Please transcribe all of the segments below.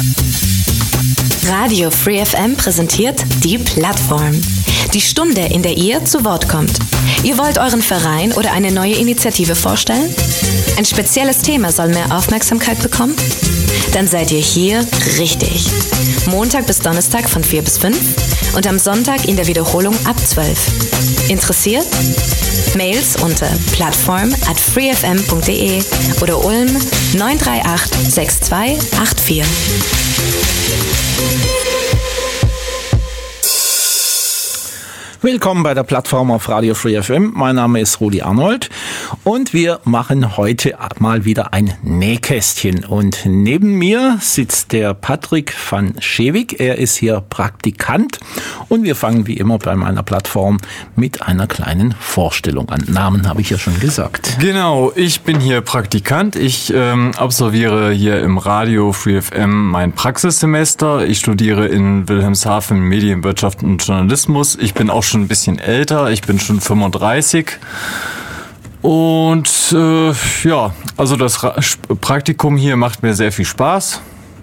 Radio Free FM präsentiert die Plattform. Die Stunde, in der ihr zu Wort kommt. Ihr wollt euren Verein oder eine neue Initiative vorstellen? Ein spezielles Thema soll mehr Aufmerksamkeit bekommen? Dann seid ihr hier richtig. Montag bis Donnerstag von 4 bis 5 und am Sonntag in der Wiederholung ab 12. Interessiert? Mails unter plattform@freefm.de oder Ulm 938 6284. Willkommen bei der Plattform auf Radio Free FM. Mein Name ist Rudi Arnold und wir machen heute mal wieder ein Nähkästchen. Und neben mir sitzt der Patrick van Schewick. Er ist hier Praktikant und wir fangen wie immer bei meiner Plattform mit einer kleinen Vorstellung an. Namen habe ich ja schon gesagt. Genau, ich bin hier Praktikant. Ich absolviere hier im Radio Free FM mein Praxissemester. Ich studiere in Wilhelmshaven Medienwirtschaft und Journalismus. Ich bin auch schon ein bisschen älter, ich bin schon 35 und ja, also das Praktikum hier macht mir sehr viel Spaß.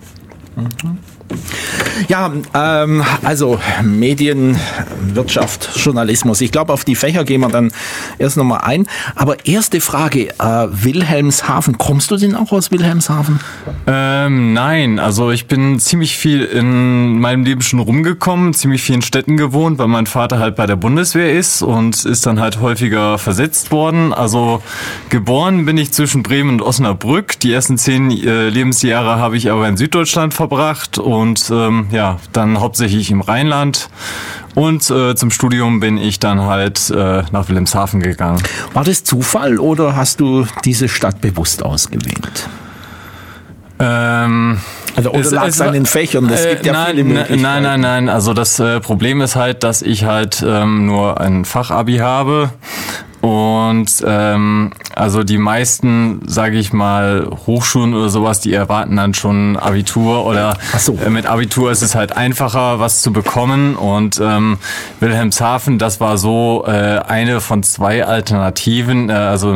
Ja, also Medienwirtschaft, Journalismus. Ich glaube, auf die Fächer gehen wir dann erst nochmal ein. Aber erste Frage, Wilhelmshaven. Kommst du denn auch aus Wilhelmshaven? Nein, also ich bin ziemlich viel in meinem Leben schon rumgekommen, ziemlich viel in Städten gewohnt, weil mein Vater halt bei der Bundeswehr ist und ist dann halt häufiger versetzt worden. Also geboren bin ich zwischen Bremen und Osnabrück. Die ersten 10 Lebensjahre habe ich aber in Süddeutschland verbracht und ja, dann hauptsächlich im Rheinland. Und zum Studium bin ich dann halt nach Wilhelmshaven gegangen. War das Zufall oder hast du diese Stadt bewusst ausgewählt? Also oder lag es an den Fächern? Das gibt ja viele Möglichkeiten. Nein. Also das Problem ist halt, dass ich halt nur ein Fachabi habe. Und also die meisten, sage ich mal, Hochschulen oder sowas, die erwarten dann schon Abitur oder mit Abitur ist es halt einfacher, was zu bekommen. Und Wilhelmshaven, das war so eine von 2 Alternativen.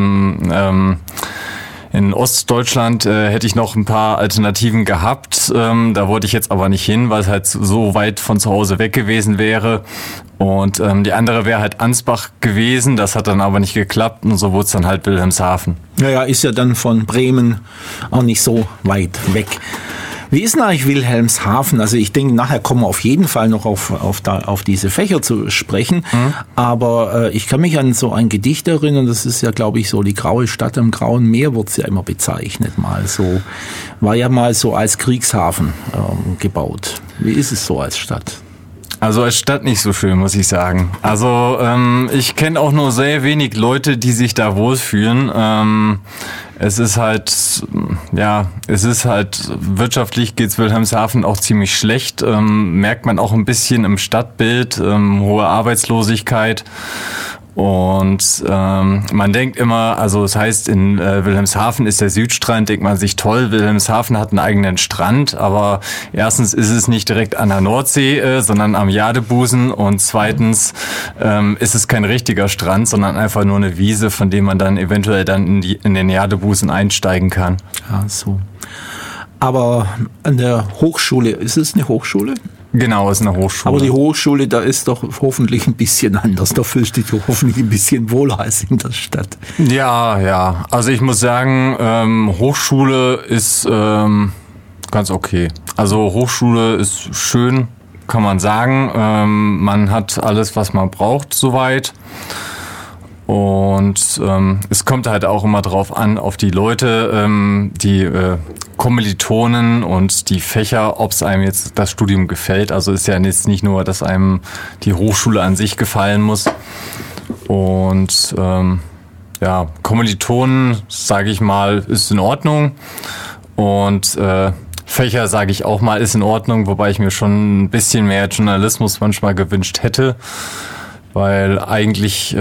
In Ostdeutschland hätte ich noch ein paar Alternativen gehabt. Da wollte ich jetzt aber nicht hin, weil es halt so weit von zu Hause weg gewesen wäre. Und die andere wäre halt Ansbach gewesen. Das hat dann aber nicht geklappt und so wurde es dann halt Wilhelmshaven. Ja, ist ja dann von Bremen auch nicht so weit weg. Wie ist denn eigentlich Wilhelmshaven? Also ich denke, nachher kommen wir auf jeden Fall noch auf diese Fächer zu sprechen. Aber ich kann mich an so ein Gedicht erinnern, das ist ja, glaube ich, so die graue Stadt am Grauen Meer, wird es ja immer bezeichnet mal so. War ja mal so als Kriegshafen gebaut. Wie ist es so als Stadt? Also als Stadt nicht so schön, muss ich sagen. Also ich kenne auch nur sehr wenig Leute, die sich da wohlfühlen. Es ist halt wirtschaftlich geht's Wilhelmshaven auch ziemlich schlecht. Merkt man auch ein bisschen im Stadtbild, hohe Arbeitslosigkeit. Und man denkt immer, also es heißt, in Wilhelmshaven ist der Südstrand, denkt man sich, toll, Wilhelmshaven hat einen eigenen Strand, aber erstens ist es nicht direkt an der Nordsee, sondern am Jadebusen und zweitens ist es kein richtiger Strand, sondern einfach nur eine Wiese, von dem man dann eventuell dann in den Jadebusen einsteigen kann. Ja, so. Aber an der Hochschule, ist es eine Hochschule? Genau, ist eine Hochschule. Aber die Hochschule, da ist doch hoffentlich ein bisschen anders. Da fühlst du dich hoffentlich ein bisschen wohler als in der Stadt. Ja. Also ich muss sagen, Hochschule ist ganz okay. Also Hochschule ist schön, kann man sagen. Man hat alles, was man braucht, soweit. Und es kommt halt auch immer drauf an, auf die Leute, die Kommilitonen und die Fächer, ob es einem jetzt das Studium gefällt. Also ist ja jetzt nicht nur, dass einem die Hochschule an sich gefallen muss. Und Kommilitonen, sage ich mal, ist in Ordnung. Und Fächer, sage ich auch mal, ist in Ordnung, wobei ich mir schon ein bisschen mehr Journalismus manchmal gewünscht hätte. Weil eigentlich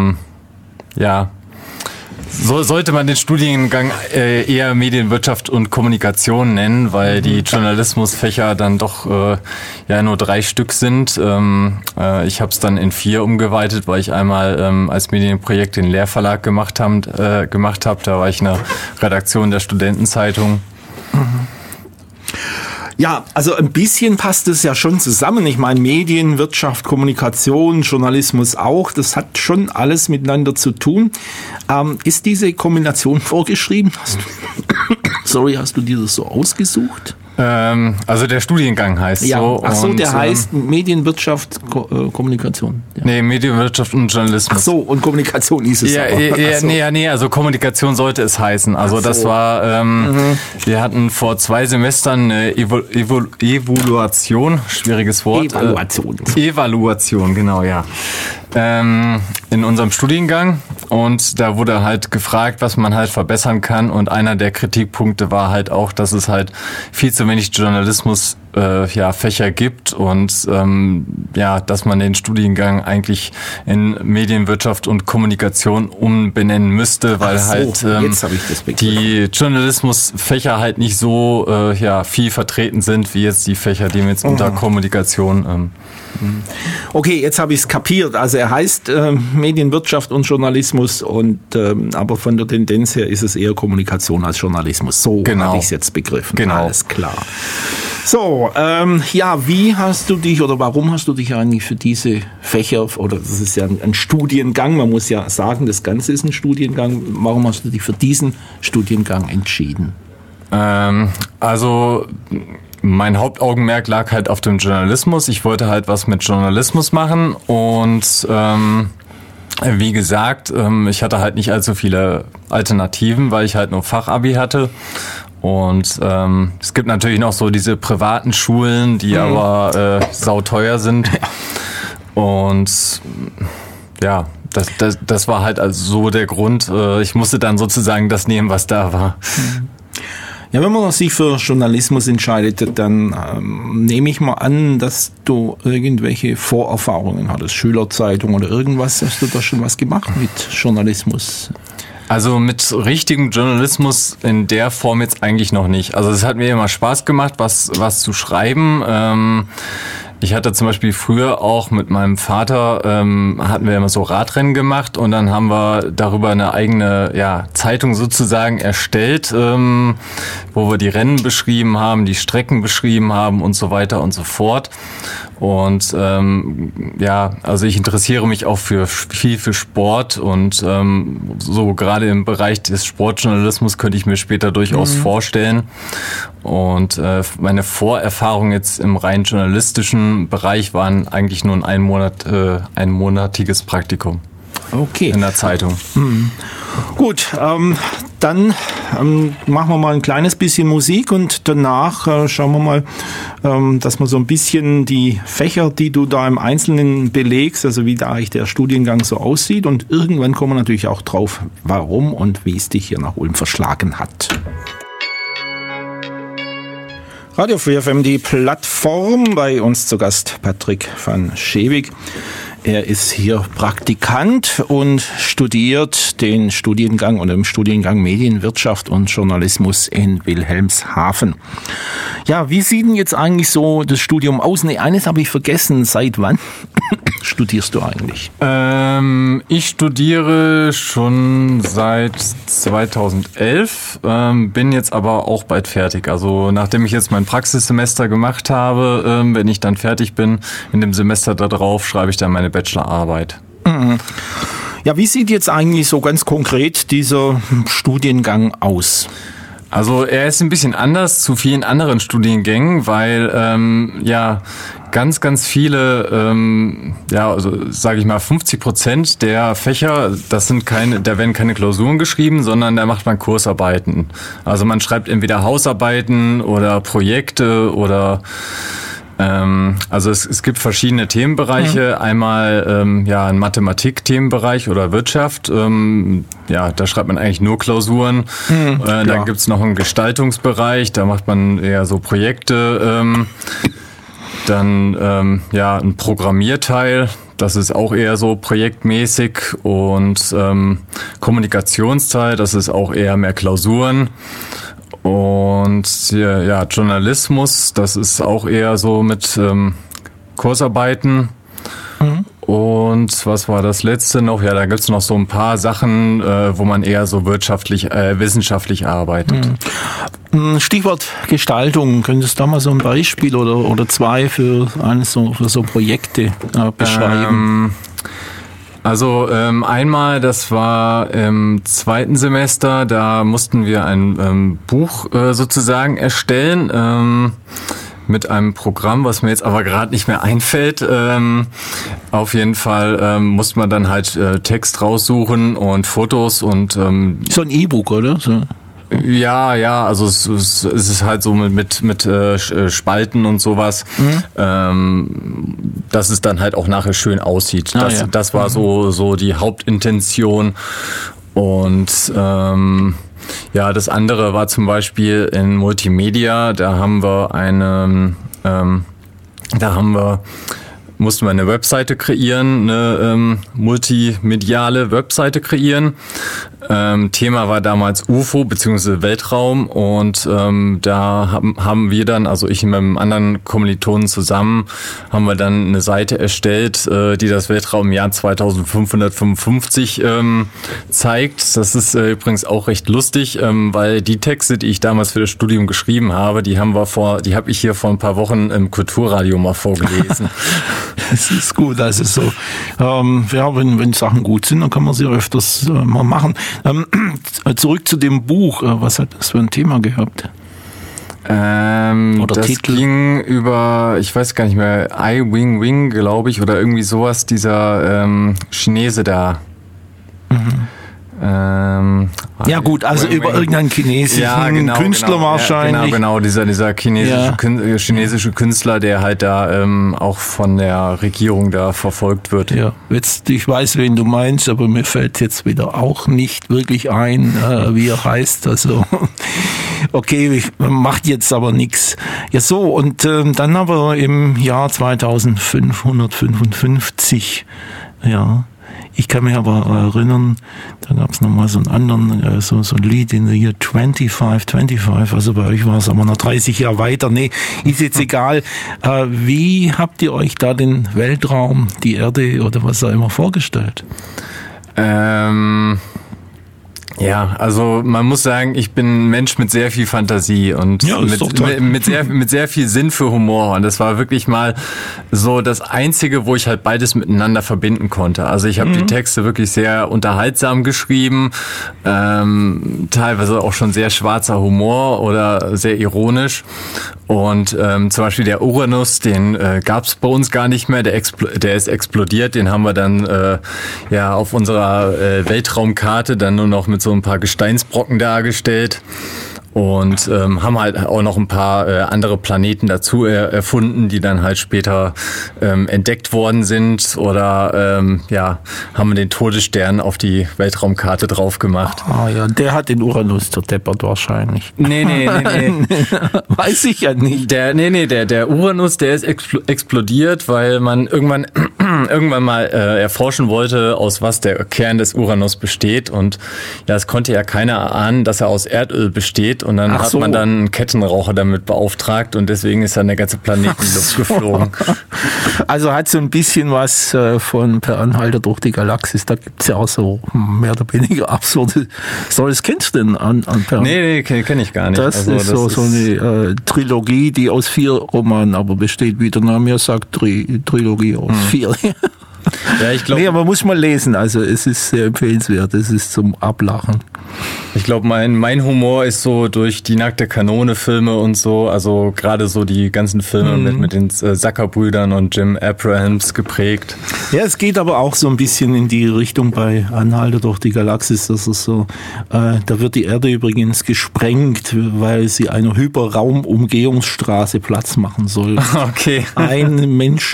sollte man den Studiengang eher Medienwirtschaft und Kommunikation nennen, weil die Journalismusfächer dann doch nur 3 Stück sind. Ich habe es dann in 4 umgeweitet, weil ich einmal als Medienprojekt den Lehrverlag gemacht habe. Da war ich in der Redaktion der Studentenzeitung. Ja, also ein bisschen passt es ja schon zusammen. Ich meine, Medien, Wirtschaft, Kommunikation, Journalismus auch, das hat schon alles miteinander zu tun. Ist diese Kombination vorgeschrieben? Hast du dir das so ausgesucht? Also der Studiengang heißt so. Ach so, der heißt Medienwirtschaft, Kommunikation. Ja. Nee, Medienwirtschaft und Journalismus. Ach so, und Kommunikation hieß es Nee, also Kommunikation sollte es heißen. Also das war, wir hatten vor 2 Semestern eine Evaluation, schwieriges Wort. Evaluation, genau, ja. In unserem Studiengang, und da wurde halt gefragt, was man halt verbessern kann, und einer der Kritikpunkte war halt auch, dass es halt viel zu wenig Journalismus Fächer gibt und dass man den Studiengang eigentlich in Medienwirtschaft und Kommunikation umbenennen müsste, weil die Journalismusfächer halt nicht so viel vertreten sind wie jetzt die Fächer, die wir jetzt unter Kommunikation Okay, jetzt habe ich es kapiert. Also er heißt Medienwirtschaft und Journalismus, und aber von der Tendenz her ist es eher Kommunikation als Journalismus. So habe ich es jetzt begriffen. Genau. Alles klar. So, wie hast du dich oder warum hast du dich eigentlich für diese Fächer, oder das ist ja ein Studiengang, man muss ja sagen, das Ganze ist ein Studiengang, warum hast du dich für diesen Studiengang entschieden? Mein Hauptaugenmerk lag halt auf dem Journalismus. Ich wollte halt was mit Journalismus machen, und wie gesagt, ich hatte halt nicht allzu viele Alternativen, weil ich halt nur Fachabi hatte. Und es gibt natürlich noch so diese privaten Schulen, die aber sauteuer sind. Und ja, das war halt also so der Grund. Ich musste dann sozusagen das nehmen, was da war. Ja, wenn man sich für Journalismus entscheidet, dann nehme ich mal an, dass du irgendwelche Vorerfahrungen hattest, Schülerzeitung oder irgendwas. Hast du da schon was gemacht mit Journalismus? Also mit richtigem Journalismus in der Form jetzt eigentlich noch nicht. Also es hat mir immer Spaß gemacht, was zu schreiben. Ich hatte zum Beispiel früher auch mit meinem Vater, hatten wir immer so Radrennen gemacht, und dann haben wir darüber eine eigene Zeitung sozusagen erstellt, wo wir die Rennen beschrieben haben, die Strecken beschrieben haben und so weiter und so fort. Und also ich interessiere mich auch viel für Sport, und so gerade im Bereich des Sportjournalismus könnte ich mir später durchaus vorstellen. Und meine Vorerfahrungen jetzt im rein journalistischen Bereich waren eigentlich nur ein einmonatiges Praktikum. Okay. In der Zeitung. Gut, dann machen wir mal ein kleines bisschen Musik, und danach schauen wir mal, dass wir so ein bisschen die Fächer, die du da im Einzelnen belegst, also wie da eigentlich der Studiengang so aussieht, und irgendwann kommen wir natürlich auch drauf, warum und wie es dich hier nach Ulm verschlagen hat. Radio Free FM, die Plattform, bei uns zu Gast Patrick van Schewick. Er ist hier Praktikant und studiert den Studiengang oder im Studiengang Medienwirtschaft und Journalismus in Wilhelmshaven. Ja, wie sieht denn jetzt eigentlich so das Studium aus? Nee, eines habe ich vergessen. Seit wann studierst du eigentlich? Ich studiere schon seit 2011, bin jetzt aber auch bald fertig. Also nachdem ich jetzt mein Praxissemester gemacht habe, wenn ich dann fertig bin, in dem Semester darauf schreibe ich dann meine Bachelorarbeit. Ja, wie sieht jetzt eigentlich so ganz konkret dieser Studiengang aus? Also er ist ein bisschen anders zu vielen anderen Studiengängen, weil ganz viele, also sage ich mal 50% der Fächer, da werden keine Klausuren geschrieben, sondern da macht man Kursarbeiten. Also man schreibt entweder Hausarbeiten oder Projekte oder also es gibt verschiedene Themenbereiche. Einmal ein Mathematik-Themenbereich oder Wirtschaft. Da schreibt man eigentlich nur Klausuren. Dann gibt's noch einen Gestaltungsbereich, da macht man eher so Projekte. Dann ein Programmierteil, das ist auch eher so projektmäßig. Und Kommunikationsteil, das ist auch eher mehr Klausuren. Und Journalismus, das ist auch eher so mit Kursarbeiten. Und was war das letzte noch? Ja, da gibt's noch so ein paar Sachen, wo man eher so wissenschaftlich arbeitet. Stichwort Gestaltung. Könntest du da mal so ein Beispiel oder zwei für so Projekte beschreiben? Also einmal, das war im 2. Semester, da mussten wir ein Buch sozusagen erstellen, mit einem Programm, was mir jetzt aber gerade nicht mehr einfällt. Auf jeden Fall musste man dann halt Text raussuchen und Fotos und so ein E-Book, oder? So. Ja, also es ist halt so mit Spalten und sowas, dass es dann halt auch nachher schön aussieht. Das war so die Hauptintention. Und das andere war zum Beispiel in Multimedia. Da haben wir mussten wir eine Webseite kreieren, eine multimediale Webseite kreieren. Thema war damals UFO bzw. Weltraum und da haben wir dann, also ich mit einem anderen Kommilitonen zusammen, haben wir dann eine Seite erstellt, die das Weltraum im Jahr 2555 zeigt. Das ist übrigens auch recht lustig, weil die Texte, die ich damals für das Studium geschrieben habe, die habe ich hier vor ein paar Wochen im Kulturradio mal vorgelesen. Es ist gut, also so, wenn Sachen gut sind, dann kann man sie öfters mal machen. Zurück zu dem Buch, was hat das für ein Thema gehabt? Oder das Titel? Ging über, ich weiß gar nicht mehr, Ai Weiwei, glaube ich, oder irgendwie sowas, dieser Chinese da. Ja gut, also über irgendeinen chinesischen Künstler wahrscheinlich. Genau, dieser chinesische Künstler, der halt da auch von der Regierung da verfolgt wird. Ja, ich weiß, wen du meinst, aber mir fällt jetzt wieder auch nicht wirklich ein, wie er heißt. Also okay, macht jetzt aber nichts. Ja so, und dann aber im Jahr 2555, ja. Ich kann mich aber erinnern, da gab es nochmal so einen anderen, so ein Lied in the year 25, also bei euch war es aber noch 30 Jahre weiter. Nee, ist jetzt egal. Wie habt ihr euch da den Weltraum, die Erde oder was auch immer vorgestellt? Ja, also man muss sagen, ich bin ein Mensch mit sehr viel Fantasie und mit sehr viel Sinn für Humor. Und das war wirklich mal so das Einzige, wo ich halt beides miteinander verbinden konnte. Also ich habe die Texte wirklich sehr unterhaltsam geschrieben, teilweise auch schon sehr schwarzer Humor oder sehr ironisch. Und zum Beispiel der Uranus, den gab es bei uns gar nicht mehr, der ist explodiert. Den haben wir dann auf unserer Weltraumkarte dann nur noch mit so ein paar Gesteinsbrocken dargestellt. Und haben halt auch noch ein paar andere Planeten dazu erfunden, die dann halt später entdeckt worden sind. Oder haben wir den Todesstern auf die Weltraumkarte drauf gemacht. Ah ja, der hat den Uranus zerdeppert wahrscheinlich. Nee. Weiß ich ja nicht. Der Uranus, der ist explodiert, weil man irgendwann mal erforschen wollte, aus was der Kern des Uranus besteht. Und ja, es konnte ja keiner erahnen, dass er aus Erdöl besteht. Und dann hat man dann einen Kettenraucher damit beauftragt und deswegen ist dann der ganze Planet in die Luft geflogen. Also hat so ein bisschen was von Per Anhalter durch die Galaxis. Da gibt's ja auch so mehr oder weniger absurde. Das kennst du denn an Per? Nee, kenne ich gar nicht. Das ist so eine Trilogie, die aus 4 Romanen aber besteht, wie der Name ja sagt, Trilogie aus 4. Ja, ich glaube. Nee, aber muss man lesen. Also es ist sehr empfehlenswert. Es ist zum Ablachen. Ich glaube, mein Humor ist so durch die Nackte Kanone Filme und so, also gerade so die ganzen Filme mit den Zucker-Brüdern und Jim Abrahams geprägt. Ja, es geht aber auch so ein bisschen in die Richtung bei Anhalter durch die Galaxis. Das ist so, da wird die Erde übrigens gesprengt, weil sie einer Hyperraumumgehungsstraße Platz machen soll. Okay. Ein Mensch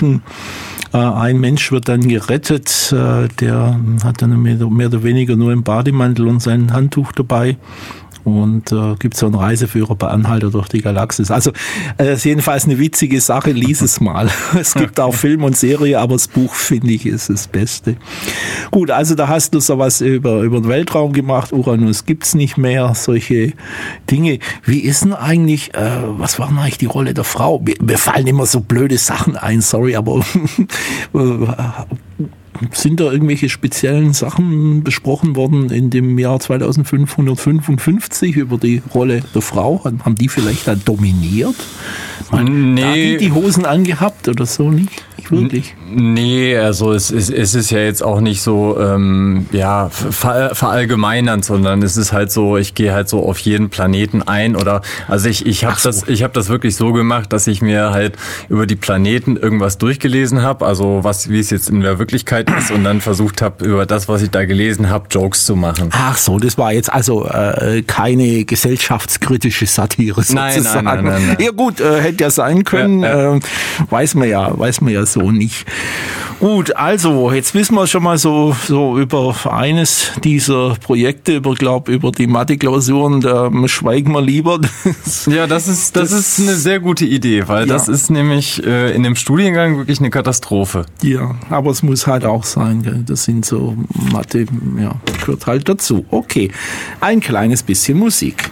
wird dann gerettet, der hat dann mehr oder weniger nur einen Bademantel und sein Handtuch dabei. Und gibt so einen Reiseführer bei Anhalter durch die Galaxis. Also ist jedenfalls eine witzige Sache, lies es mal. Es gibt auch Film und Serie, aber das Buch, finde ich, ist das Beste. Gut, also da hast du sowas über den Weltraum gemacht. Uranus gibt's nicht mehr, solche Dinge. Wie ist denn eigentlich, was war denn eigentlich die Rolle der Frau? Mir fallen immer so blöde Sachen ein, sorry, aber Sind da irgendwelche speziellen Sachen besprochen worden in dem Jahr 2555 über die Rolle der Frau? Haben die vielleicht da dominiert? Nee. Da die Hosen angehabt oder so nicht? Nicht wirklich? Nee, also es ist ja jetzt auch nicht so verallgemeinernd, sondern es ist halt so, ich gehe halt so auf jeden Planeten ein oder also ich habe das wirklich so gemacht, dass ich mir halt über die Planeten irgendwas durchgelesen habe, also wie es jetzt in der Wirklichkeit ist und dann versucht habe, über das, was ich da gelesen habe, Jokes zu machen. Ach so, das war jetzt also keine gesellschaftskritische Satire sozusagen. Nein. Ja gut, hätte ja sein können, weiß man ja so nicht. Gut, also jetzt wissen wir schon mal so über eines dieser Projekte, über die Mathe-Klausuren, da schweigen wir lieber. Ja, das ist eine sehr gute Idee, weil das ist nämlich in dem Studiengang wirklich eine Katastrophe. Ja, aber es muss halt auch sein, gell? Das sind so Mathe, gehört halt dazu. Okay, ein kleines bisschen Musik.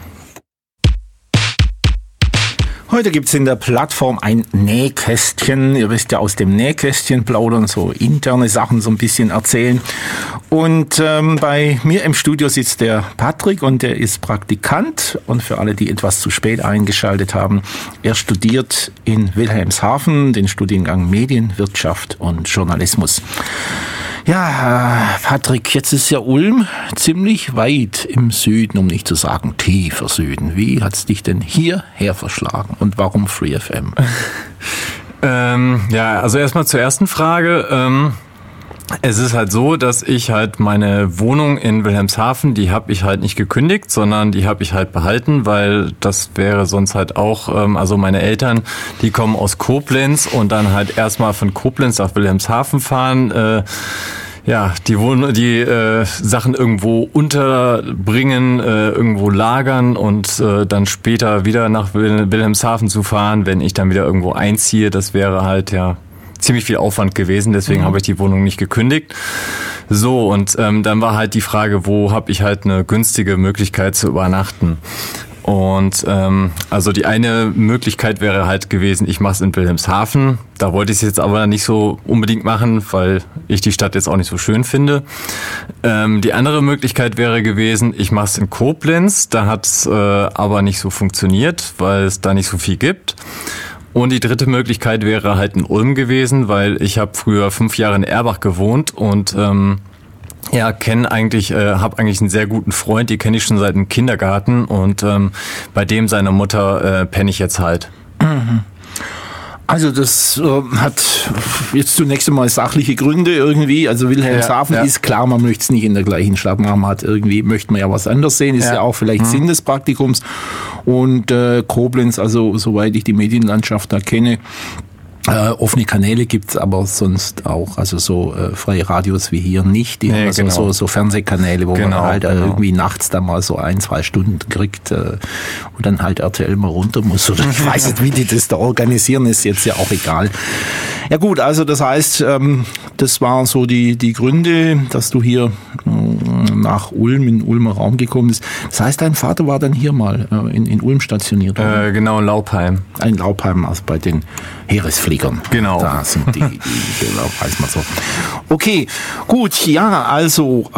Heute gibt's in der Plattform ein Nähkästchen. Ihr wisst ja, aus dem Nähkästchen plaudern, so interne Sachen so ein bisschen erzählen. Und bei mir im Studio sitzt der Patrick und der ist Praktikant. Und für alle, die etwas zu spät eingeschaltet haben, er studiert in Wilhelmshaven den Studiengang Medienwirtschaft und Journalismus. Ja, Patrick, jetzt ist ja Ulm ziemlich weit im Süden, um nicht zu sagen tiefer Süden. Wie hat's dich denn hierher verschlagen und warum Free FM? Also erstmal zur ersten Frage. Es ist halt so, dass ich halt meine Wohnung in Wilhelmshaven, die habe ich halt nicht gekündigt, sondern die habe ich halt behalten, weil das wäre sonst halt auch, also meine Eltern, die kommen aus Koblenz und dann halt erstmal von Koblenz nach Wilhelmshaven fahren, die Sachen irgendwo unterbringen, irgendwo lagern und dann später wieder nach Wilhelmshaven zu fahren, wenn ich dann wieder irgendwo einziehe, das wäre halt ziemlich viel Aufwand gewesen, deswegen habe ich die Wohnung nicht gekündigt. So, und dann war halt die Frage, wo habe ich halt eine günstige Möglichkeit zu übernachten. Und also die eine Möglichkeit wäre halt gewesen, ich mache es in Wilhelmshaven. Da wollte ich es jetzt aber nicht so unbedingt machen, weil ich die Stadt jetzt auch nicht so schön finde. Die andere Möglichkeit wäre gewesen, ich mache es in Koblenz. Da hat es aber nicht so funktioniert, weil es da nicht so viel gibt. Und die dritte Möglichkeit wäre halt in Ulm gewesen, weil ich habe früher 5 Jahre in Erbach gewohnt und habe eigentlich einen sehr guten Freund, die kenne ich schon seit dem Kindergarten und bei dem seiner Mutter penne ich jetzt halt. Mhm. Also das hat jetzt zunächst einmal sachliche Gründe irgendwie. Also Wilhelmshaven ist klar, man möchte es nicht in der gleichen Stadt machen. Möchte man ja was anderes sehen, ist ja auch vielleicht Sinn des Praktikums. Und Koblenz, also soweit ich die Medienlandschaft da kenne, offene Kanäle gibt's aber sonst auch, also so freie Radios wie hier nicht, die haben also so Fernsehkanäle, wo man halt irgendwie nachts da mal so 1-2 Stunden kriegt und dann halt RTL mal runter muss oder ich weiß nicht, wie die das da organisieren, ist jetzt ja auch egal. Ja gut, also das heißt, das waren so die Gründe, dass du hier nach Ulm, in Ulmer Raum gekommen bist. Das heißt, dein Vater war dann hier mal in Ulm stationiert, oder? Genau, in Laupheim. Ein Laupheim, also bei den Heeresfliegern. Genau. Da sind die weiß man so. Okay, gut, ja, also,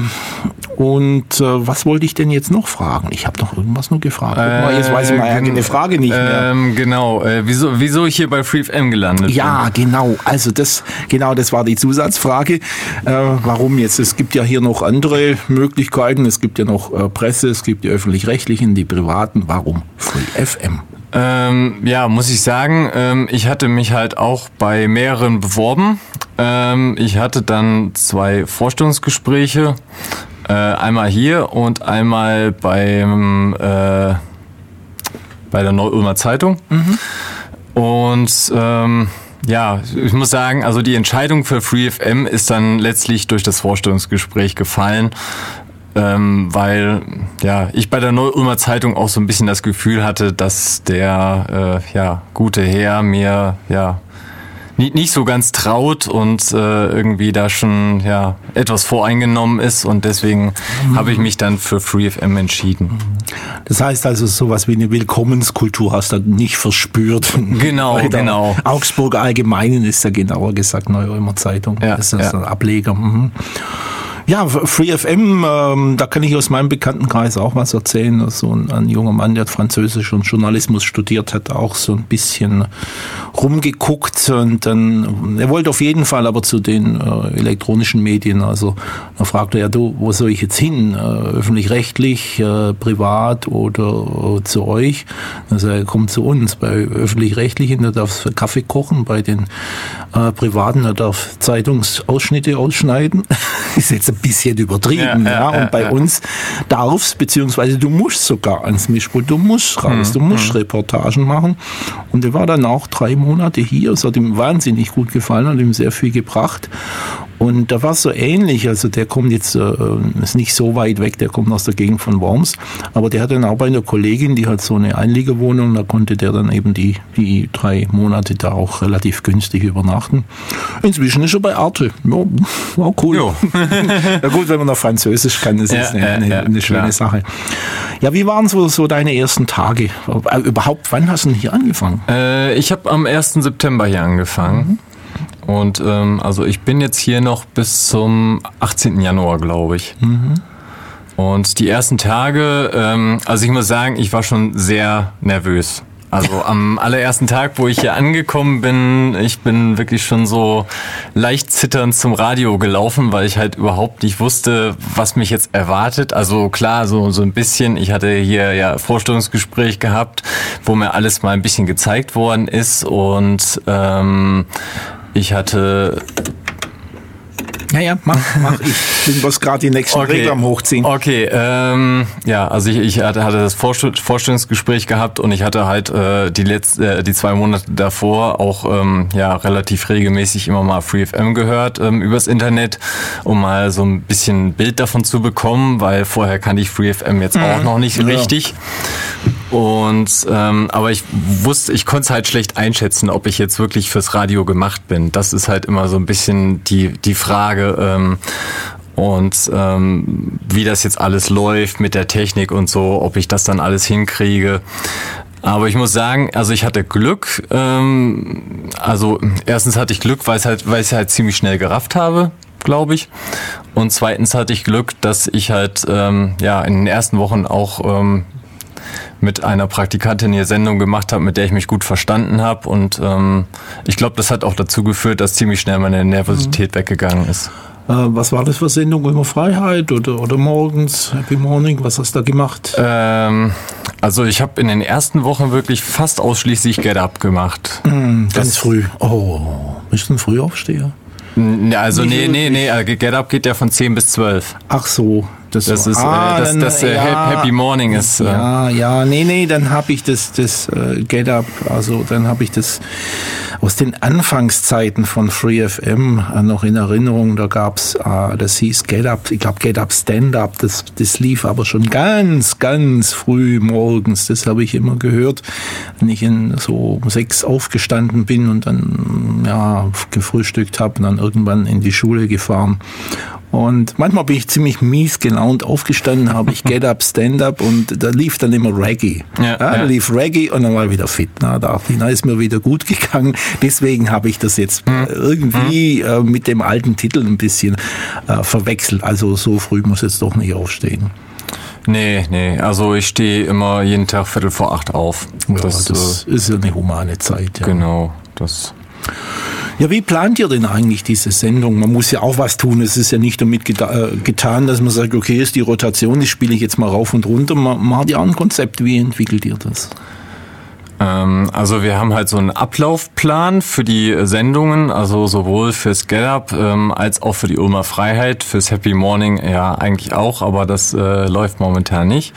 was wollte ich denn jetzt noch fragen? Ich habe doch irgendwas nur gefragt. Jetzt weiß ich meine eigene Frage nicht mehr. Wieso ich hier bei Free FM gelandet bin? Ja, genau. Also das war die Zusatzfrage. Warum jetzt? Es gibt ja hier noch andere Möglichkeiten. Es gibt ja noch Presse, es gibt die öffentlich-rechtlichen, die privaten. Warum Free FM? Muss ich sagen, ich hatte mich halt auch bei mehreren beworben. Ich hatte dann 2 Vorstellungsgespräche, einmal hier und einmal bei der Neu-Ulmer Zeitung. Mhm. Und ich muss sagen, also die Entscheidung für Free FM ist dann letztlich durch das Vorstellungsgespräch gefallen. Weil ich bei der Neu-Ulmer Zeitung auch so ein bisschen das Gefühl hatte, dass der gute Herr mir nicht so ganz traut und irgendwie da schon etwas voreingenommen ist, und deswegen habe ich mich dann für Free FM entschieden. Das heißt also, sowas wie eine Willkommenskultur hast du nicht verspürt. Genau. Augsburg Allgemeinen ist ja genauer gesagt Neue Ulmer Zeitung. Ja, das ist ein Ableger. Ja, Free FM, da kann ich aus meinem Bekanntenkreis auch was erzählen. So ein junger Mann, der Französisch und Journalismus studiert hat, auch so ein bisschen rumgeguckt, und dann, er wollte auf jeden Fall aber zu den elektronischen Medien. Also da fragte er, du, wo soll ich jetzt hin? Öffentlich-rechtlich, privat oder zu euch? Also er kommt zu uns. Bei Öffentlich-rechtlichen, der darf Kaffee kochen, bei den Privaten, der darf Zeitungsausschnitte ausschneiden. Ist jetzt ein bisschen übertrieben, und bei uns darfst, beziehungsweise du musst sogar ans Mischpult, du musst raus, du musst Reportagen machen. Und er war dann auch 3 Monate hier, es hat ihm wahnsinnig gut gefallen, hat ihm sehr viel gebracht. Und da war es so ähnlich, also der kommt jetzt, ist nicht so weit weg, der kommt aus der Gegend von Worms, aber der hat dann auch bei einer Kollegin, die hat so eine Einliegerwohnung, da konnte der dann eben die 3 Monate da auch relativ günstig übernachten. Inzwischen ist er bei Arte. Ja, war cool. Ja gut, wenn man noch Französisch kann, das ist eine schöne Sache. Ja, wie waren so deine ersten Tage? Überhaupt, wann hast du denn hier angefangen? Ich habe am 1. September hier angefangen. Und also ich bin jetzt hier noch bis zum 18. Januar, glaube ich. Und die ersten Tage, also ich muss sagen, ich war schon sehr nervös. Also am allerersten Tag, wo ich hier angekommen bin, ich bin wirklich schon so leicht zitternd zum Radio gelaufen, weil ich halt überhaupt nicht wusste, was mich jetzt erwartet. Also klar, so ein bisschen, ich hatte hier Vorstellungsgespräch gehabt, wo mir alles mal ein bisschen gezeigt worden ist, und ich hatte... Ja, mach. Ich bin was gerade die nächsten Regler am Hochziehen. Okay, also ich hatte das Vorstellungsgespräch gehabt, und ich hatte halt die 2 Monate davor auch relativ regelmäßig immer mal Free FM gehört übers Internet, um mal so ein bisschen Bild davon zu bekommen, weil vorher kannte ich Free FM jetzt auch noch nicht richtig. Und aber ich wusste, ich konnte es halt schlecht einschätzen, ob ich jetzt wirklich fürs Radio gemacht bin. Das ist halt immer so ein bisschen die Frage, und wie das jetzt alles läuft mit der Technik und so, ob ich das dann alles hinkriege. Aber ich muss sagen, also ich hatte Glück. Also erstens hatte ich Glück, weil ich es halt ziemlich schnell gerafft habe, glaube ich. Und zweitens hatte ich Glück, dass ich halt in den ersten Wochen auch mit einer Praktikantin hier Sendung gemacht habe, mit der ich mich gut verstanden habe. Und ich glaube, das hat auch dazu geführt, dass ziemlich schnell meine Nervosität weggegangen ist. Was war das für Sendung? Immer Freiheit oder morgens, Happy Morning? Was hast du da gemacht? Also ich habe in den ersten Wochen wirklich fast ausschließlich Get Up gemacht. Ganz früh. Oh, bist du ein Frühaufsteher? Also nee, Get Up geht ja von 10 bis 12. Ach so. Das ist Happy Morning ist. Dann habe ich das Get Up, also dann habe ich das aus den Anfangszeiten von Free FM noch in Erinnerung. Da gab's, das hieß Get Up, ich glaube Get Up Stand Up, das lief aber schon ganz, ganz früh morgens. Das habe ich immer gehört, wenn ich so 6 aufgestanden bin und dann gefrühstückt habe und dann irgendwann in die Schule gefahren. Und manchmal bin ich ziemlich mies gelaunt aufgestanden, habe ich Get Up, Stand Up, und da lief dann immer Reggae. Da lief Reggae und dann war ich wieder fit. Da ist mir wieder gut gegangen. Deswegen habe ich das jetzt irgendwie mit dem alten Titel ein bisschen verwechselt. Also so früh muss jetzt doch nicht aufstehen. Nee, also ich stehe immer jeden Tag 7:45 auf. Ja, das ist ja eine humane Zeit. Ja. Genau, das... Ja, wie plant ihr denn eigentlich diese Sendung? Man muss ja auch was tun. Es ist ja nicht damit getan, dass man sagt, okay, ist die Rotation, die spiele ich jetzt mal rauf und runter. Man hat ja auch ein Konzept. Wie entwickelt ihr das? Also wir haben halt so einen Ablaufplan für die Sendungen, also sowohl fürs Get Up als auch für die Ulmer Freiheit, fürs Happy Morning ja eigentlich auch, aber das läuft momentan nicht.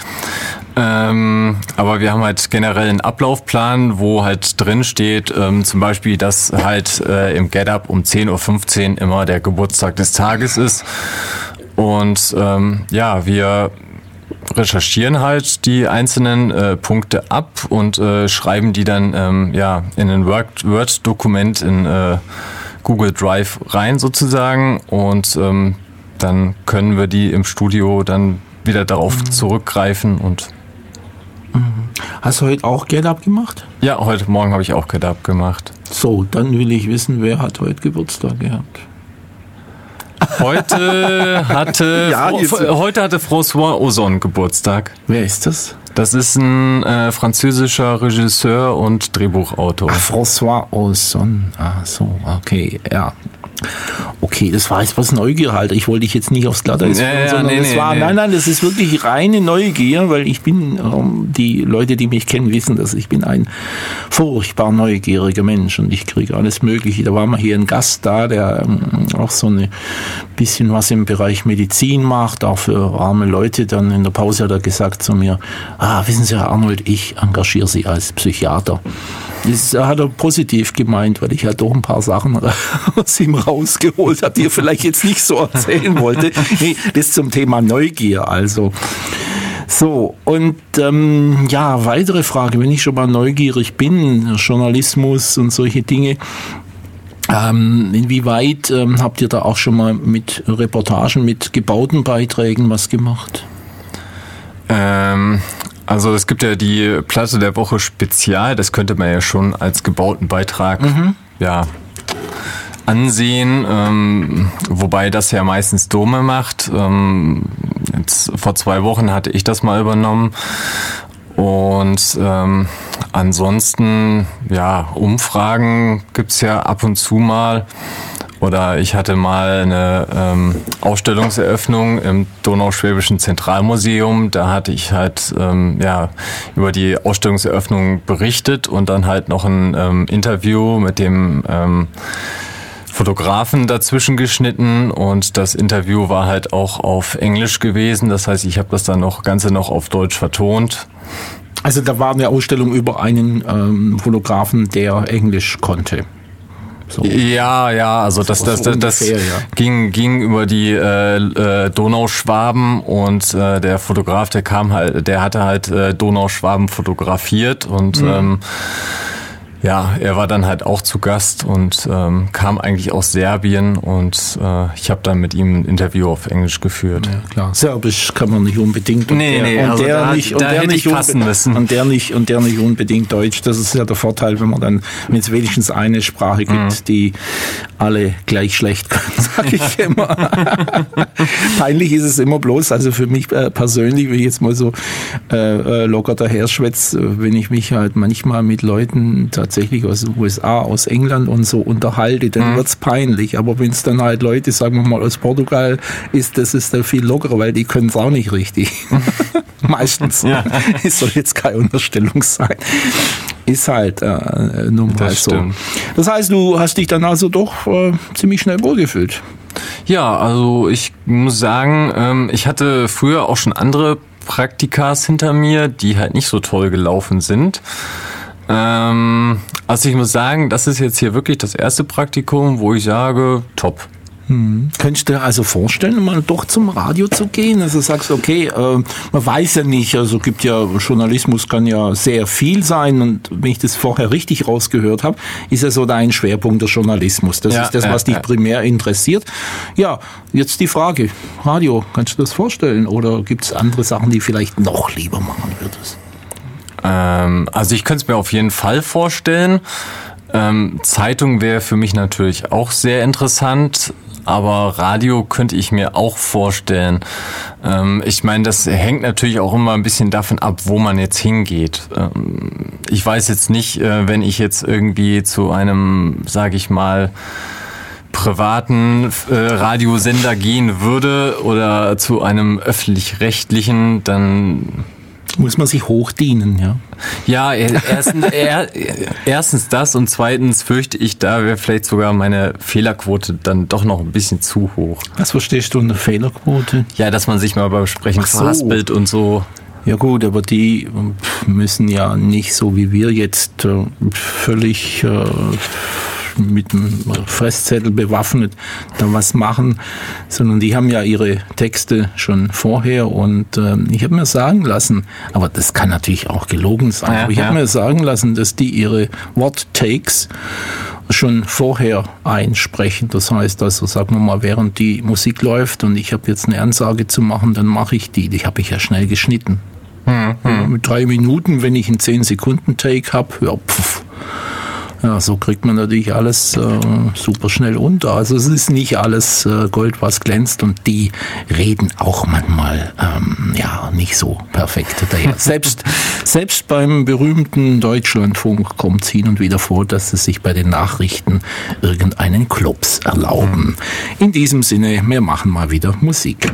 Aber wir haben halt generell einen Ablaufplan, wo halt drin steht, zum Beispiel, dass halt im Get Up um 10:15 Uhr immer der Geburtstag des Tages ist. Und wir recherchieren halt die einzelnen Punkte ab und schreiben die dann in ein Word-Dokument in Google Drive rein sozusagen und dann können wir die im Studio dann wieder darauf zurückgreifen und Hast du heute auch Get Up gemacht? Ja, heute Morgen habe ich auch Get Up gemacht. So, dann will ich wissen, wer hat heute Geburtstag gehabt? Heute hatte François Ozon Geburtstag. Wer ist das? Das ist ein französischer Regisseur und Drehbuchautor. Ach, François Ozon. Ah, so, okay, ja. Okay, das war jetzt was Neugier halt. Ich wollte dich jetzt nicht aufs Glatteis führen, sondern nein, das ist wirklich reine Neugier, weil ich bin, die Leute, die mich kennen, wissen, dass ich bin ein furchtbar neugieriger Mensch und ich kriege alles Mögliche. Da war mal hier ein Gast da, der auch so ein bisschen was im Bereich Medizin macht, auch für arme Leute. Dann in der Pause hat er gesagt zu mir, wissen Sie, Herr Arnold, ich engagiere Sie als Psychiater. Das hat er positiv gemeint, weil ich halt doch ein paar Sachen aus ihm rausgeholt habe, die er vielleicht jetzt nicht so erzählen wollte. Nee, das zum Thema Neugier also. So, und weitere Frage, wenn ich schon mal neugierig bin, Journalismus und solche Dinge, inwieweit habt ihr da auch schon mal mit Reportagen, mit gebauten Beiträgen was gemacht? Also es gibt ja die Platte der Woche Spezial, das könnte man ja schon als gebauten Beitrag ansehen, wobei das ja meistens Dome macht. Jetzt, vor 2 Wochen hatte ich das mal übernommen und ansonsten, Umfragen gibt's ja ab und zu mal. Oder ich hatte mal eine Ausstellungseröffnung im Donauschwäbischen Zentralmuseum. Da hatte ich halt über die Ausstellungseröffnung berichtet und dann halt noch ein Interview mit dem Fotografen dazwischen geschnitten und das Interview war halt auch auf Englisch gewesen. Das heißt, ich habe das dann Ganze noch auf Deutsch vertont. Also da war eine Ausstellung über einen Fotografen, der Englisch konnte. So. Ja, also das ungefähr, ging über die Donauschwaben und der Fotograf, der hatte halt Donauschwaben fotografiert und er war dann halt auch zu Gast und kam eigentlich aus Serbien und ich habe dann mit ihm ein Interview auf Englisch geführt. Ja, klar. Serbisch kann man nicht unbedingt. Und der nicht unbedingt Deutsch. Das ist ja der Vorteil, wenn man dann mit wenigstens eine Sprache gibt, die alle gleich schlecht können, sage ich immer. Peinlich ist es immer bloß, also für mich persönlich, wenn ich jetzt mal so locker daher schwätze, wenn ich mich halt manchmal mit Leuten tatsächlich aus den USA, aus England und so unterhalte, dann wird's peinlich. Aber wenn es dann halt Leute, sagen wir mal aus Portugal ist, das ist dann viel lockerer, weil die können es auch nicht richtig. Meistens. Ja. Es soll jetzt keine Unterstellung sein. Ist halt nun mal das so. Stimmt. Das heißt, du hast dich dann also doch ziemlich schnell wohlgefühlt. Ja, also ich muss sagen, ich hatte früher auch schon andere Praktikas hinter mir, die halt nicht so toll gelaufen sind. Also ich muss sagen, das ist jetzt hier wirklich das erste Praktikum, wo ich sage, top. Könntest du dir also vorstellen, mal doch zum Radio zu gehen? Also sagst du, okay, man weiß ja nicht, also gibt ja, Journalismus kann ja sehr viel sein und wenn ich das vorher richtig rausgehört habe, ist ja so dein Schwerpunkt der Journalismus. Das ist das, was dich primär interessiert. Ja, jetzt die Frage, Radio, kannst du das vorstellen oder gibt es andere Sachen, die vielleicht noch lieber machen würdest? Also ich könnte es mir auf jeden Fall vorstellen. Zeitung wäre für mich natürlich auch sehr interessant, aber Radio könnte ich mir auch vorstellen. Ich meine, das hängt natürlich auch immer ein bisschen davon ab, wo man jetzt hingeht. Ich weiß jetzt nicht, wenn ich jetzt irgendwie zu einem, sage ich mal, privaten Radiosender gehen würde oder zu einem öffentlich-rechtlichen, dann muss man sich hochdienen, ja. Ja, erstens das und zweitens fürchte ich, da wäre vielleicht sogar meine Fehlerquote dann doch noch ein bisschen zu hoch. Was verstehst du unter Fehlerquote? Ja, dass man sich mal beim Sprechen verhaspelt und so. Ja gut, aber die müssen ja nicht so wie wir jetzt völlig mit einem Fresszettel bewaffnet da was machen, sondern die haben ja ihre Texte schon vorher und ich habe mir sagen lassen, aber das kann natürlich auch gelogen sein, aber ich habe mir sagen lassen, dass die ihre Worttakes schon vorher einsprechen. Das heißt also, sagen wir mal, während die Musik läuft und ich habe jetzt eine Ansage zu machen, dann mache ich die habe ich ja schnell geschnitten. Mit 3 Minuten, wenn ich einen 10-Sekunden-Take habe, ja, so kriegt man natürlich alles super schnell unter. Also es ist nicht alles Gold, was glänzt und die reden auch manchmal nicht so perfekt daher. Selbst beim berühmten Deutschlandfunk kommt es hin und wieder vor, dass sie sich bei den Nachrichten irgendeinen Klops erlauben. In diesem Sinne, wir machen mal wieder Musik.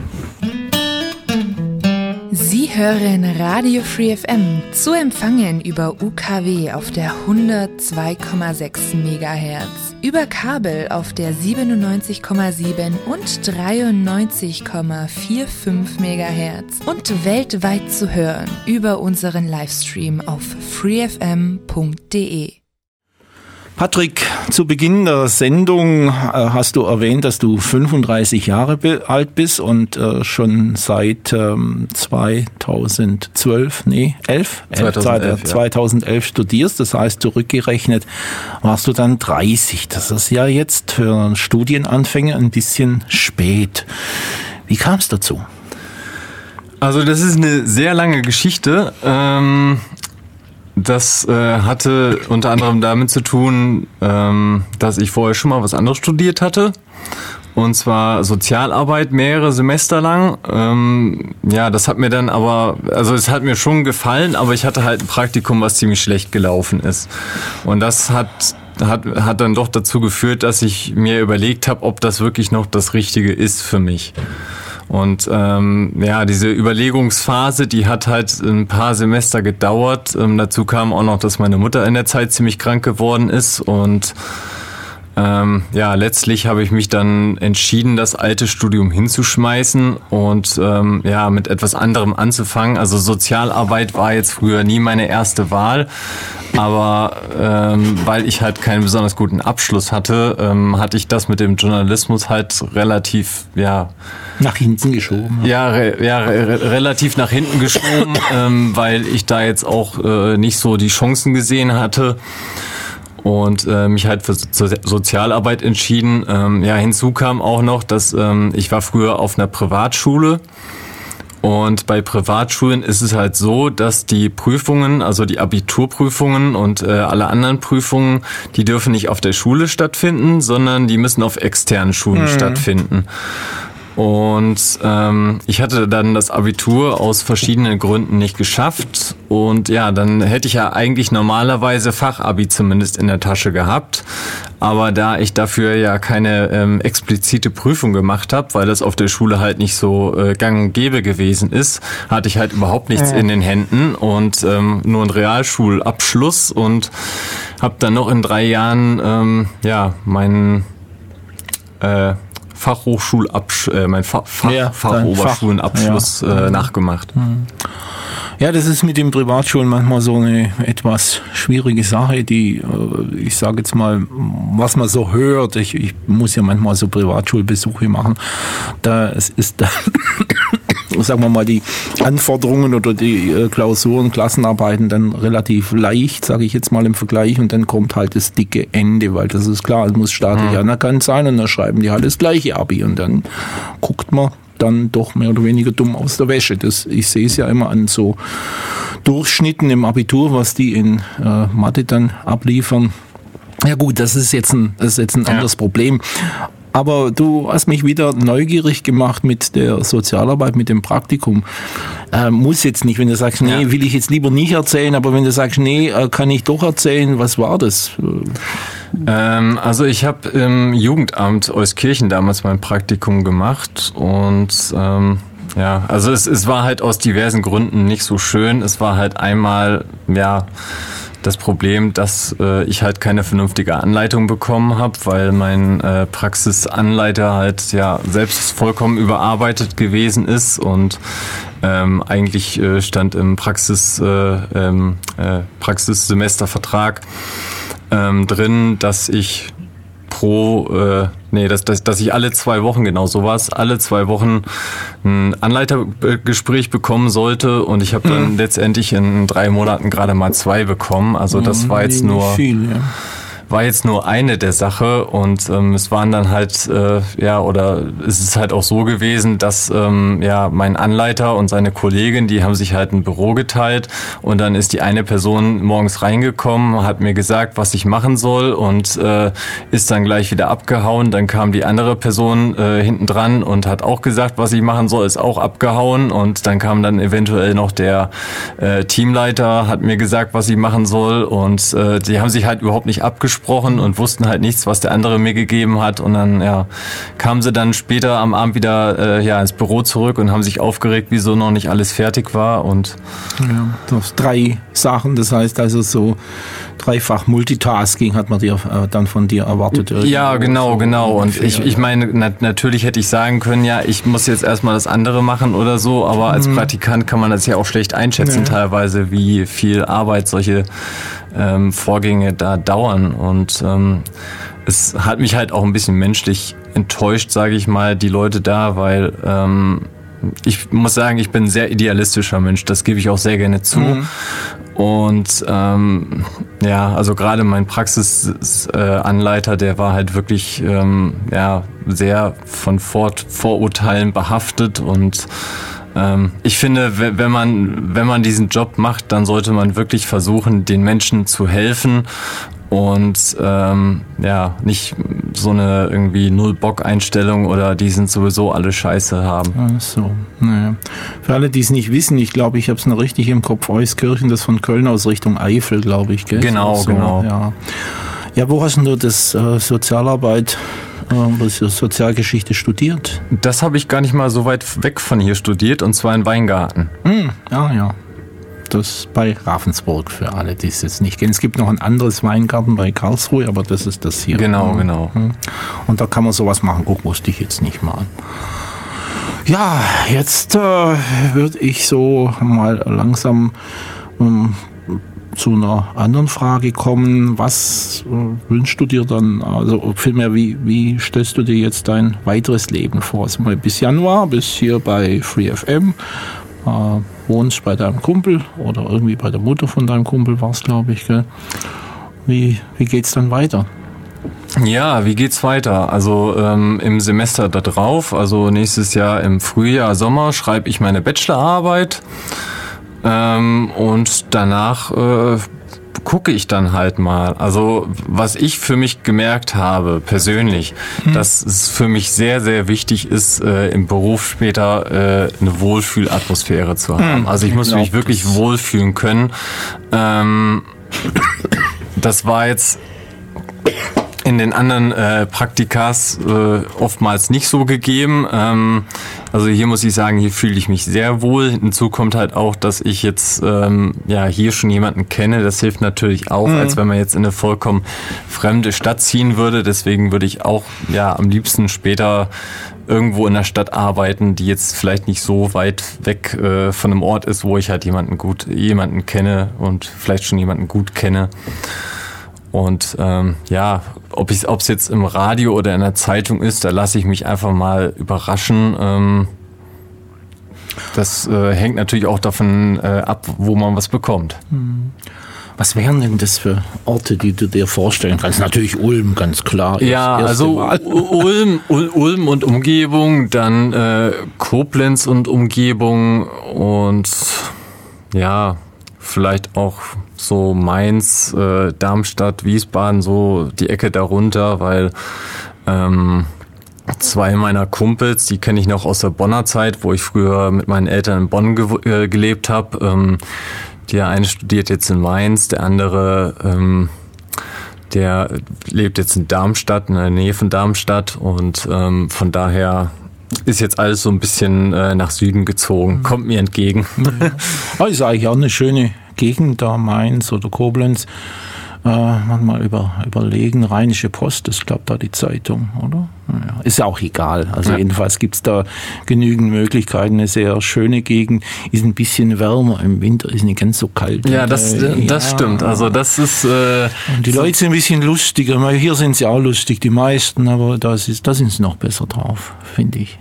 Sie hören Radio Free FM, zu empfangen über UKW auf der 102,6 MHz, über Kabel auf der 97,7 und 93,45 MHz und weltweit zu hören über unseren Livestream auf freefm.de. Patrick, zu Beginn der Sendung hast du erwähnt, dass du 35 Jahre alt bist und schon seit 2011 studierst. Das heißt, zurückgerechnet warst du dann 30. Das ist ja jetzt für einen Studienanfänger ein bisschen spät. Wie kam es dazu? Also das ist eine sehr lange Geschichte. Das hatte unter anderem damit zu tun, dass ich vorher schon mal was anderes studiert hatte. Und zwar Sozialarbeit mehrere Semester lang. Das hat mir dann aber, also es hat mir schon gefallen, aber ich hatte halt ein Praktikum, was ziemlich schlecht gelaufen ist. Und das hat dann doch dazu geführt, dass ich mir überlegt habe, ob das wirklich noch das Richtige ist für mich. Und diese Überlegungsphase, die hat halt ein paar Semester gedauert. Dazu kam auch noch, dass meine Mutter in der Zeit ziemlich krank geworden ist. Und letztlich habe ich mich dann entschieden, das alte Studium hinzuschmeißen und mit etwas anderem anzufangen. Also Sozialarbeit war jetzt früher nie meine erste Wahl. Aber weil ich halt keinen besonders guten Abschluss hatte, hatte ich das mit dem Journalismus halt relativ, nach hinten geschoben. Relativ nach hinten geschoben, weil ich da jetzt auch nicht so die Chancen gesehen hatte und mich halt für Sozialarbeit entschieden. Hinzu kam auch noch, dass ich war früher auf einer Privatschule. Und bei Privatschulen ist es halt so, dass die Prüfungen, also die Abiturprüfungen und alle anderen Prüfungen, die dürfen nicht auf der Schule stattfinden, sondern die müssen auf externen Schulen stattfinden. Und ich hatte dann das Abitur aus verschiedenen Gründen nicht geschafft. Und dann hätte ich ja eigentlich normalerweise Fachabi zumindest in der Tasche gehabt. Aber da ich dafür ja keine explizite Prüfung gemacht habe, weil das auf der Schule halt nicht so gang und gäbe gewesen ist, hatte ich halt überhaupt nichts in den Händen und nur einen Realschulabschluss und habe dann noch in 3 Jahren meinen Fachoberschulenabschluss nachgemacht. Ja, das ist mit den Privatschulen manchmal so eine etwas schwierige Sache, die, ich sage jetzt mal, was man so hört, ich muss ja manchmal so Privatschulbesuche machen, da ist da sagen wir mal, die Anforderungen oder die Klausuren, Klassenarbeiten dann relativ leicht, sage ich jetzt mal im Vergleich, und dann kommt halt das dicke Ende, weil das ist klar, es muss staatlich anerkannt sein und dann schreiben die halt das gleiche Abi und dann guckt man dann doch mehr oder weniger dumm aus der Wäsche. Ich sehe es ja immer an so Durchschnitten im Abitur, was die in Mathe dann abliefern. Ja gut, das ist jetzt ein anderes Problem. Aber du hast mich wieder neugierig gemacht mit der Sozialarbeit, mit dem Praktikum. Muss jetzt nicht, wenn du sagst, nee, will ich jetzt lieber nicht erzählen, aber wenn du sagst, nee, kann ich doch erzählen, was war das? Also ich habe im Jugendamt Euskirchen damals mein Praktikum gemacht und also es war halt aus diversen Gründen nicht so schön. Es war halt einmal, das Problem, dass ich halt keine vernünftige Anleitung bekommen habe, weil mein Praxisanleiter halt selbst vollkommen überarbeitet gewesen ist und eigentlich stand im Praxissemestervertrag drin, dass ich dass ich alle 2 Wochen, genau so war es, alle 2 Wochen ein Anleitergespräch bekommen sollte und ich habe dann letztendlich in 3 Monaten gerade mal 2 bekommen. Also das war jetzt nur eine der Sache und es waren dann halt es ist halt auch so gewesen, dass mein Anleiter und seine Kollegin, die haben sich halt ein Büro geteilt und dann ist die eine Person morgens reingekommen, hat mir gesagt, was ich machen soll und ist dann gleich wieder abgehauen. Dann kam die andere Person hinten dran und hat auch gesagt, was ich machen soll, ist auch abgehauen und dann kam dann eventuell noch der Teamleiter, hat mir gesagt, was ich machen soll und die haben sich halt überhaupt nicht abgesprochen und wussten halt nichts, was der andere mir gegeben hat und dann kamen sie dann später am Abend wieder ins Büro zurück und haben sich aufgeregt, wieso noch nicht alles fertig war und das 3 Sachen, das heißt also so dreifach Multitasking hat man dir dann von dir erwartet. Ja, genau. Und ich meine, natürlich hätte ich sagen können, ich muss jetzt erstmal das andere machen oder so, aber als Praktikant kann man das ja auch schlecht einschätzen teilweise, wie viel Arbeit solche Vorgänge da dauern und es hat mich halt auch ein bisschen menschlich enttäuscht, sage ich mal, die Leute da, weil ich muss sagen, ich bin ein sehr idealistischer Mensch, das gebe ich auch sehr gerne zu. Und also gerade mein Praxisanleiter, der war halt wirklich sehr von Vorurteilen behaftet und ich finde, wenn man diesen Job macht, dann sollte man wirklich versuchen, den Menschen zu helfen und nicht so eine irgendwie Null-Bock-Einstellung oder die sind sowieso alle Scheiße haben. Ach so, naja. Für alle, die es nicht wissen, ich glaube, ich habe es noch richtig im Kopf, Euskirchen, das von Köln aus Richtung Eifel, glaube ich, gell? Genau. Ja, wo hast du das Sozialarbeit oder Sozialgeschichte studiert? Das habe ich gar nicht mal so weit weg von hier studiert, und zwar in Weingarten. Ja. Das bei Ravensburg, für alle, die es jetzt nicht kennen. Es gibt noch ein anderes Weingarten bei Karlsruhe, aber das ist das hier. Genau. Und da kann man sowas machen. Guck, wusste ich jetzt nicht mal an. Ja, jetzt würde ich so mal langsam zu einer anderen Frage kommen. Was wünschst du dir dann? Also vielmehr, wie stellst du dir jetzt dein weiteres Leben vor? Also mal bis Januar, bis hier bei Free FM. Wohnst bei deinem Kumpel oder irgendwie bei der Mutter von deinem Kumpel war es, glaube ich, gell? Wie geht's dann weiter? Ja, wie geht's weiter? Also im Semester da drauf, also nächstes Jahr im Frühjahr, Sommer, schreibe ich meine Bachelorarbeit und danach gucke ich dann halt mal. Also was ich für mich gemerkt habe, persönlich, dass es für mich sehr, sehr wichtig ist, im Beruf später eine Wohlfühlatmosphäre zu haben. Also ich muss mich wirklich wohlfühlen können. Das war jetzt in den anderen Praktikas oftmals nicht so gegeben. Also hier muss ich sagen, hier fühle ich mich sehr wohl. Hinzu kommt halt auch, dass ich jetzt hier schon jemanden kenne. Das hilft natürlich auch, als wenn man jetzt in eine vollkommen fremde Stadt ziehen würde. Deswegen würde ich auch am liebsten später irgendwo in der Stadt arbeiten, die jetzt vielleicht nicht so weit weg von einem Ort ist, wo ich halt jemanden kenne und vielleicht schon jemanden gut kenne. Und ob es jetzt im Radio oder in der Zeitung ist, da lasse ich mich einfach mal überraschen. Das hängt natürlich auch davon ab, wo man was bekommt. Was wären denn das für Orte, die du dir vorstellen kannst? Natürlich Ulm, ganz klar. Ja, also Ulm und Umgebung, dann Koblenz und Umgebung und vielleicht auch so Mainz, Darmstadt, Wiesbaden, so die Ecke darunter, weil 2 meiner Kumpels, die kenne ich noch aus der Bonner Zeit, wo ich früher mit meinen Eltern in Bonn gelebt habe. Der eine studiert jetzt in Mainz, der andere der lebt jetzt in Darmstadt, in der Nähe von Darmstadt und von daher ist jetzt alles so ein bisschen nach Süden gezogen, kommt mir entgegen. Ja. Ist eigentlich auch eine schöne Gegend da, Mainz oder Koblenz. Manchmal überlegen, Rheinische Post, das glaubt da die Zeitung, oder? Ja, ist ja auch egal. Also jedenfalls gibt's da genügend Möglichkeiten. Eine sehr schöne Gegend, ist ein bisschen wärmer. Im Winter ist nicht ganz so kalt. Ja, das stimmt. Also das ist... und die Leute sind ein bisschen lustiger. Hier sind sie auch lustig, die meisten, aber da sind sie noch besser drauf, finde ich.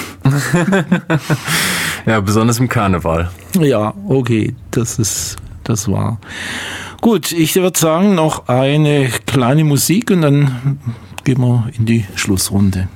Ja, besonders im Karneval. Ja, okay, das war... Gut, ich würde sagen, noch eine kleine Musik und dann gehen wir in die Schlussrunde.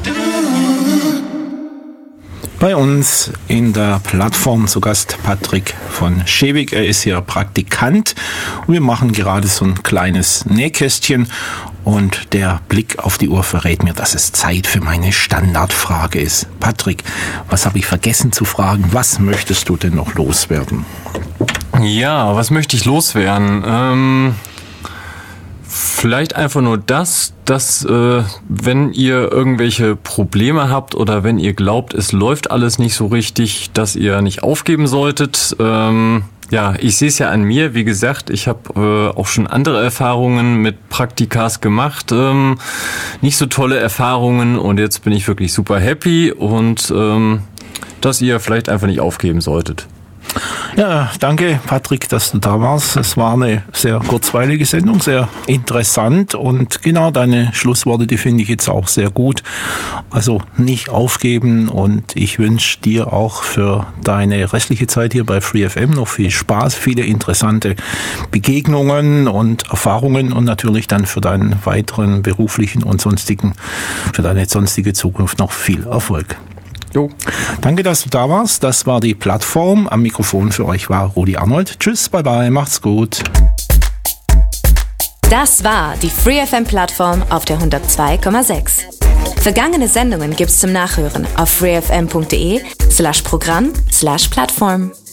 Bei uns in der Plattform zu Gast Patrick von Schewig. Er ist hier Praktikant und wir machen gerade so ein kleines Nähkästchen und der Blick auf die Uhr verrät mir, dass es Zeit für meine Standardfrage ist. Patrick, was habe ich vergessen zu fragen? Was möchtest du denn noch loswerden? Ja, was möchte ich loswerden? Vielleicht einfach nur dass wenn ihr irgendwelche Probleme habt oder wenn ihr glaubt, es läuft alles nicht so richtig, dass ihr nicht aufgeben solltet. Ja, ich sehe es ja an mir. Wie gesagt, ich habe auch schon andere Erfahrungen mit Praktikas gemacht. Nicht so tolle Erfahrungen und jetzt bin ich wirklich super happy und dass ihr vielleicht einfach nicht aufgeben solltet. Ja, danke Patrick, dass du da warst. Es war eine sehr kurzweilige Sendung, sehr interessant und genau deine Schlussworte, die finde ich jetzt auch sehr gut. Also nicht aufgeben und ich wünsche dir auch für deine restliche Zeit hier bei Free FM noch viel Spaß, viele interessante Begegnungen und Erfahrungen und natürlich dann für deinen weiteren beruflichen und für deine sonstige Zukunft noch viel Erfolg. Jo. Danke, dass du da warst. Das war die Plattform. Am Mikrofon für euch war Rudi Arnold. Tschüss, bye bye, macht's gut. Das war die Free FM Plattform auf der 102,6. Vergangene Sendungen gibt's zum Nachhören auf freefm.de/Programm/Plattform.